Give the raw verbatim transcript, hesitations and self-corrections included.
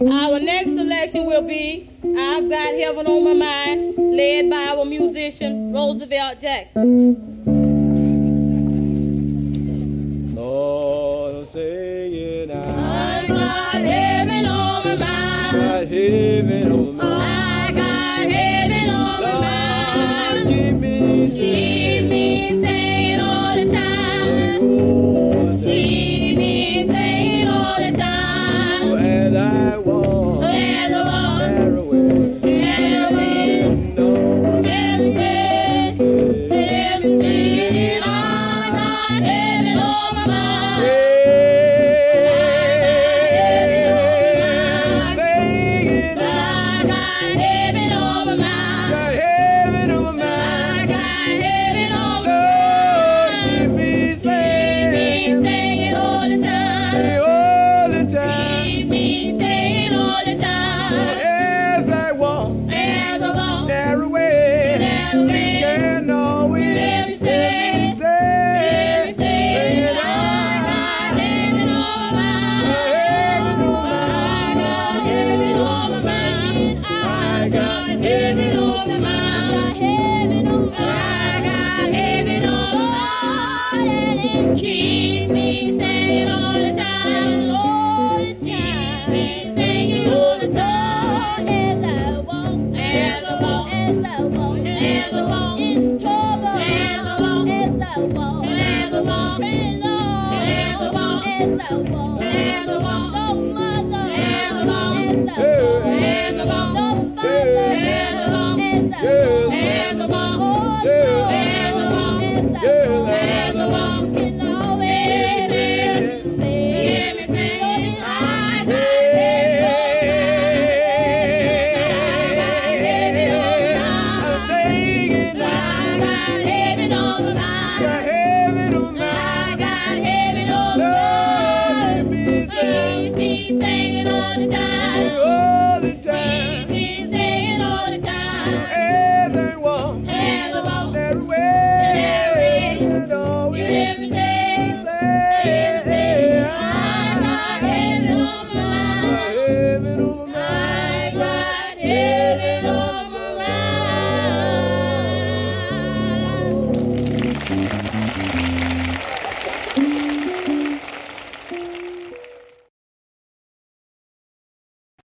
Our next selection will be I've Got Heaven on My Mind, led by our musician, Roosevelt Jackson. Lord, saying I've got heaven on my mind. got heaven on my mind. I got heaven on my mind. Keep me Keep me singing all the time. Keep me singing all the time. as I walk, As I walk, far away, far away, no, every day, every day, I got heaven on my mind. singing, I got heaven on my mind. got heaven on my I mind. got heaven on my Lord, mind. keep me Keep me singing singing all the time. all the time. Keep me singing all the time. As I walk, As I walk, narrow way, narrow way, can always every day, every day, singing, I got heaven on my mind. I got heaven on my mind. I got heaven on my mind. I got heaven on my mind. Keep me singing all the time. All the time. Keep me singing all the time. As I walk, as I walk, as I walk, as I walk in trouble, as I walk, as I walk, as I walk in love, as I walk, as I walk, as I walk, no mother, as I walk, as I walk, as I walk, no father, as I walk, as I walk.